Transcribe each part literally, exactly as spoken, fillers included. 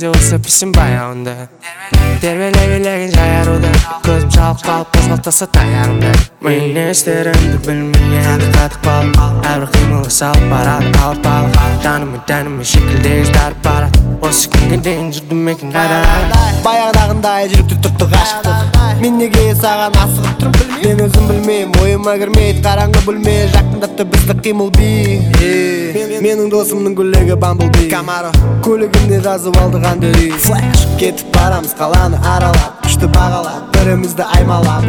кезде осы пісім баяғында тербелеген жайаруда көзім шалып қалып қозғалтпаса таяғымда мен не істерімді білмей енді қатып қалып әрбір қимылы салып барады алып алып жанымы тәнімі шекілдегі жарып барады осы күнге дейін жүрдім екен қайда баяғыдағындай жүректі түрттік ғашықтық мен неге саған асығып тұрмын мен өзім білмеймін ойыма кірмейді қараңғы бөлме жақындатты бізді қимыл би менің досымның гүлегі бамблби Камаро көлігінде жазып алдық әндері флэш кетіп барамыз қаланы аралап күшті бағалап бірімізді аймалап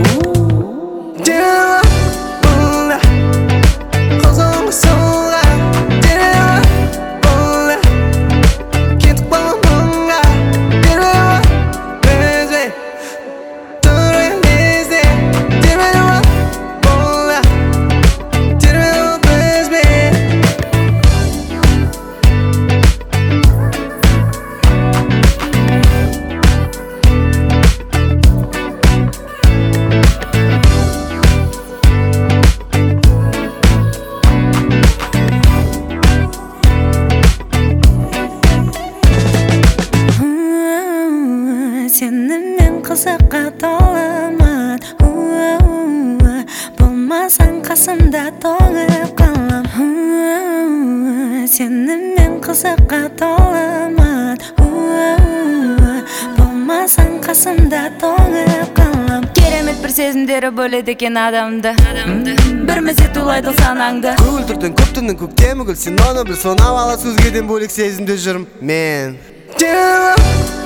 Сенімен қызыққа толамын болмасаң қасымда тоңып қалам Сенімен қызыққа толамын болмасаң қасымда тоңып қалам Керемет бір сезімдері бөледі екен адамды бір мезет улайды санаңды көгілдірдің көптінің көктемі гүл сен оны біл сонау ала сөзгеден бөлек сезімде жүрмін мен